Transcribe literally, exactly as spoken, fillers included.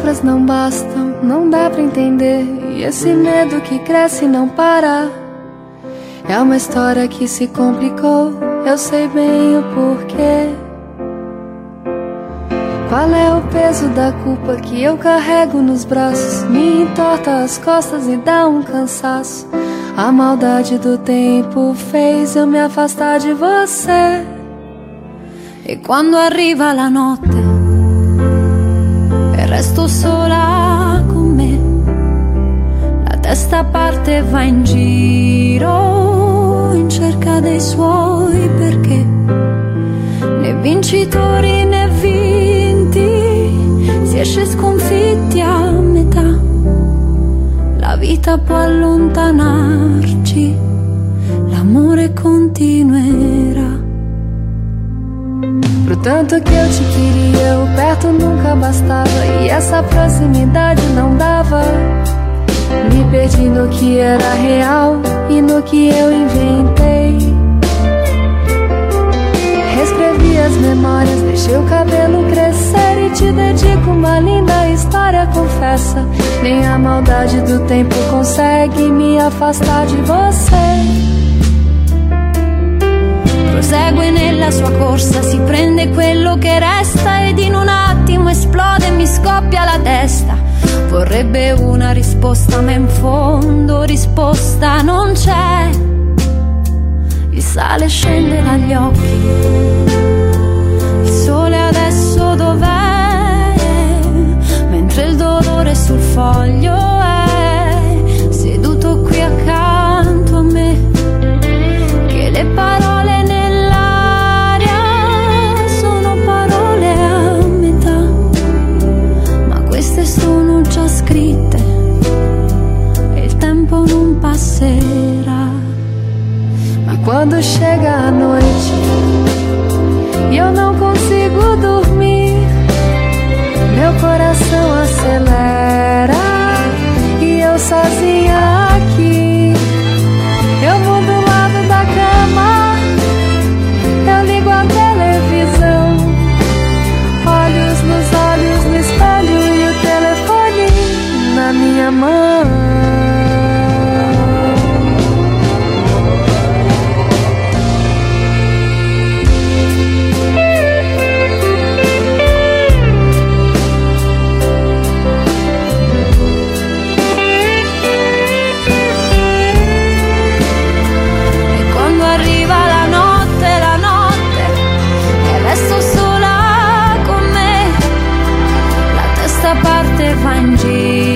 palavras não bastam, não dá pra entender. E esse medo que cresce e não para. É uma história que se complicou, eu sei bem o porquê. Qual é o peso da culpa que eu carrego nos braços? Me entorta as costas e dá um cansaço. A maldade do tempo fez eu me afastar de você. E quando arriva la notte e resto sola con me, la testa parte e va in giro in cerca dei suoi perché. Né vincitori né vinti, si esce sconfitti a metà. La vita può allontanarci, l'amore continuerà. Pro tanto que eu te queria, o perto nunca bastava. E essa proximidade não dava. Me perdi no que era real e no que eu inventei. Reescrevi as memórias, deixei o cabelo crescer e te dedico uma linda história, confessa. Nem a maldade do tempo consegue me afastar de você. Prosegue nella sua corsa, si prende quello che resta ed in un attimo esplode e mi scoppia la testa. Vorrebbe una risposta ma in fondo risposta non c'è. Il sale scende dagli occhi, il sole adesso dov'è? Mentre il dolore sul foglio è seduto qui accanto a me. Che le parole nell'aria sono parole a metà, ma queste sono già scritte e il tempo non passerà. Quando chega a noite e eu não consigo dormir, meu coração acelera e eu sozinha aqui. Eu mudo o lado da cama, eu ligo a televisão, olhos nos olhos no espelho e o telefone na minha mão. Va in giro